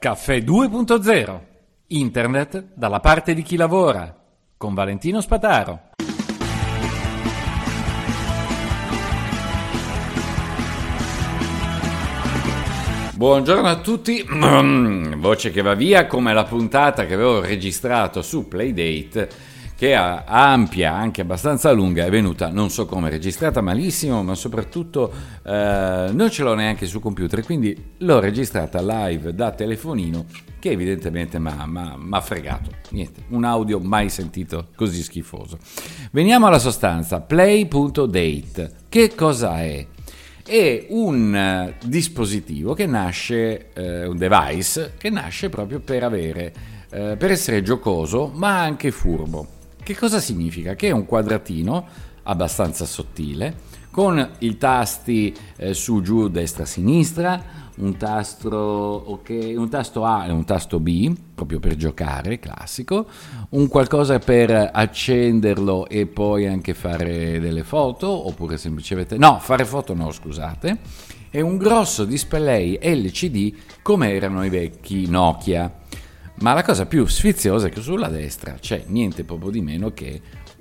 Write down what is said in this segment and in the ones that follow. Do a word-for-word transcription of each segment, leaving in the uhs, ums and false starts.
Caffè due punto zero. Internet dalla parte di chi lavora. Con Valentino Spataro. Buongiorno a tutti. Voce che va via come la puntata che avevo registrato su Playdate, che è ampia, anche abbastanza lunga, è venuta, non so come, registrata malissimo, ma soprattutto eh, non ce l'ho neanche sul computer, quindi l'ho registrata live da telefonino, che evidentemente mi ha fregato. Niente, un audio mai sentito così schifoso. Veniamo alla sostanza. Play punto date. Che cosa è? È un uh, dispositivo che nasce, uh, un device che nasce proprio per avere, uh, per essere giocoso, ma anche furbo. Che cosa significa? Che è un quadratino abbastanza sottile, con i tasti eh, su, giù, destra, sinistra, un tasto, okay, un tasto A e un tasto B, proprio per giocare, classico, un qualcosa per accenderlo e poi anche fare delle foto, oppure semplicemente, no, fare foto no, scusate, e un grosso display L C D come erano i vecchi Nokia. Ma la cosa più sfiziosa è che sulla destra c'è niente proprio di meno che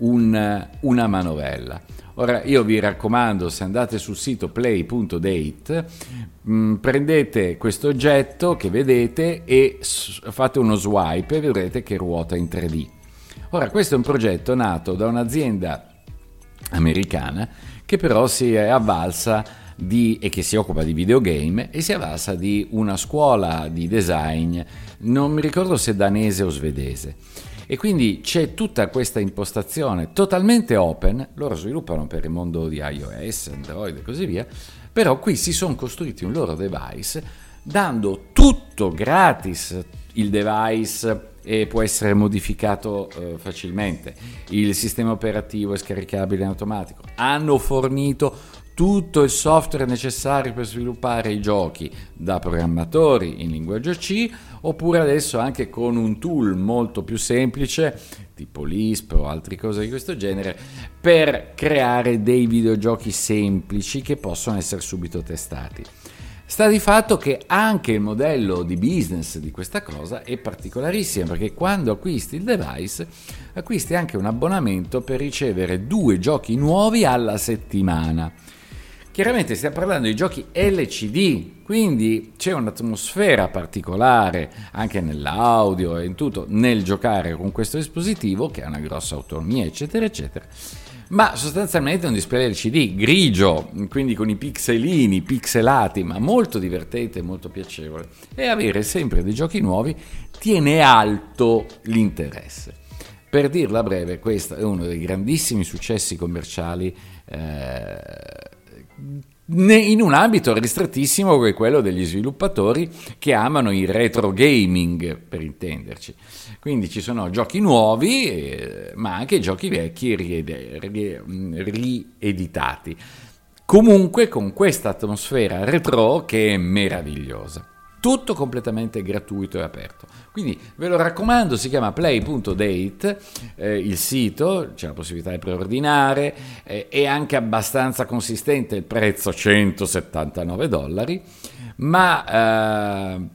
un, una manovella. Ora io vi raccomando, se andate sul sito play punto date, mh, prendete questo oggetto che vedete e s- fate uno swipe e vedrete che ruota in tre D. Ora questo è un progetto nato da un'azienda americana che però si è avvalsa di, e che si occupa di videogame, e si è avvalsa di una scuola di design, non mi ricordo se danese o svedese, e quindi c'è tutta questa impostazione totalmente open. Loro sviluppano per il mondo di iOS, Android e così via, però qui si sono costruiti un loro device dando tutto gratis. Il device e può essere modificato eh, facilmente, il sistema operativo è scaricabile in automatico, hanno fornito tutto il software necessario per sviluppare i giochi da programmatori in linguaggio C, oppure adesso anche con un tool molto più semplice tipo Lisp o altre cose di questo genere, per creare dei videogiochi semplici che possono essere subito testati. Sta di fatto che anche il modello di business di questa cosa è particolarissimo, perché quando acquisti il device acquisti anche un abbonamento per ricevere due giochi nuovi alla settimana. Chiaramente stiamo parlando di giochi L C D, quindi c'è un'atmosfera particolare anche nell'audio e in tutto nel giocare con questo dispositivo, che ha una grossa autonomia eccetera eccetera, ma sostanzialmente è un display L C D grigio, quindi con i pixelini pixelati, ma molto divertente e molto piacevole, e avere sempre dei giochi nuovi tiene alto l'interesse. Per dirla breve, questo è uno dei grandissimi successi commerciali eh, in un ambito ristrettissimo, che è quello degli sviluppatori che amano il retro gaming, per intenderci. Quindi ci sono giochi nuovi, eh, ma anche giochi vecchi ried- rieditati. Comunque con questa atmosfera retro che è meravigliosa. Tutto completamente gratuito e aperto. Quindi ve lo raccomando, si chiama play punto date, eh, il sito, c'è la possibilità di preordinare, eh, è anche abbastanza consistente il prezzo, centosettantanove dollari, ma eh,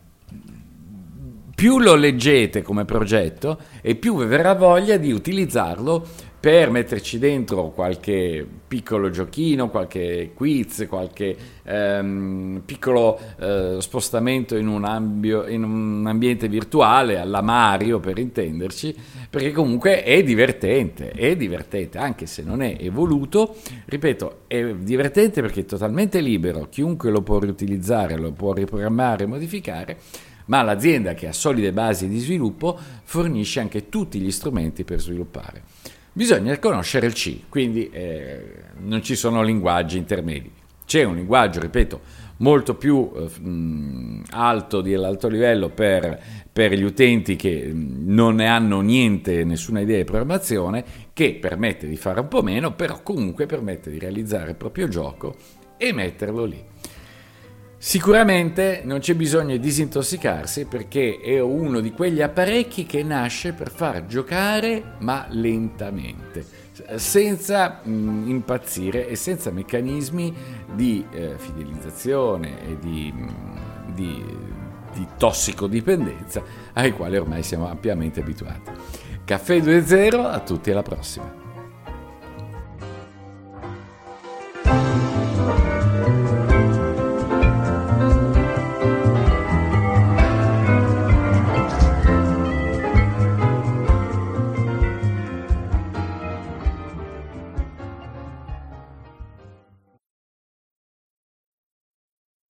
più lo leggete come progetto e più vi verrà voglia di utilizzarlo per metterci dentro qualche piccolo giochino, qualche quiz, qualche ehm, piccolo eh, spostamento in un, ambio, in un ambiente virtuale, alla Mario per intenderci, perché comunque è divertente, è divertente, anche se non è evoluto, ripeto, è divertente perché è totalmente libero, chiunque lo può riutilizzare, lo può riprogrammare e modificare, ma l'azienda, che ha solide basi di sviluppo, fornisce anche tutti gli strumenti per sviluppare. Bisogna conoscere il C, quindi eh, non ci sono linguaggi intermedi. C'è un linguaggio, ripeto, molto più eh, mh, alto, di alto livello per, per gli utenti che mh, non ne hanno niente, nessuna idea di programmazione, che permette di fare un po' meno, però comunque permette di realizzare il proprio gioco e metterlo lì. Sicuramente non c'è bisogno di disintossicarsi, perché è uno di quegli apparecchi che nasce per far giocare ma lentamente, senza mh, impazzire e senza meccanismi di eh, fidelizzazione e di, mh, di di tossicodipendenza ai quali ormai siamo ampiamente abituati. Caffè due zero, a tutti, alla prossima.